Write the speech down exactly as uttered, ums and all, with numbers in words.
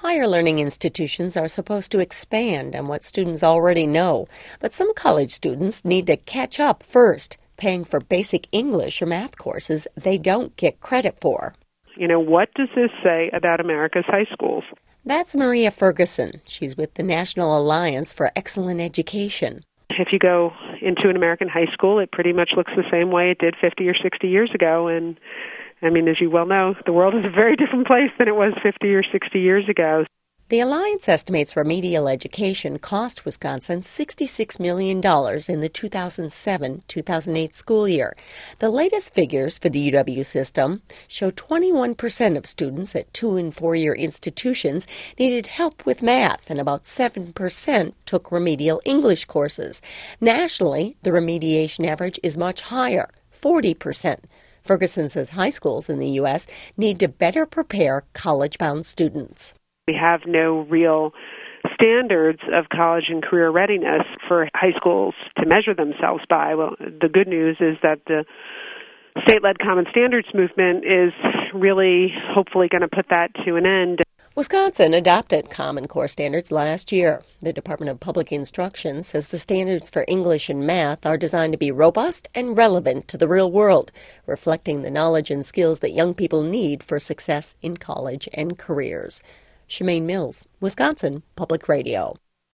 Higher learning institutions are supposed to expand on what students already know, but some college students need to catch up first, paying for basic English or math courses they don't get credit for. You know, what does this say about America's high schools? That's Maria Ferguson. She's with the National Alliance for Excellent Education. If you go into an American high school, it pretty much looks the same way it did fifty or sixty years ago. And, I mean, as you well know, the world is a very different place than it was fifty or sixty years ago. The Alliance estimates remedial education cost Wisconsin sixty-six million dollars in the two thousand seven two thousand eight school year. The latest figures for the U W system show twenty-one percent of students at two- and four-year institutions needed help with math, and about seven percent took remedial English courses. Nationally, the remediation average is much higher, forty percent. Ferguson says high schools in the U S need to better prepare college-bound students. We have no real standards of college and career readiness for high schools to measure themselves by. Well, the good news is that the state-led Common Standards movement is really hopefully going to put that to an end. Wisconsin adopted Common Core standards last year. The Department of Public Instruction says the standards for English and math are designed to be robust and relevant to the real world, reflecting the knowledge and skills that young people need for success in college and careers. Shemaine Mills, Wisconsin Public Radio.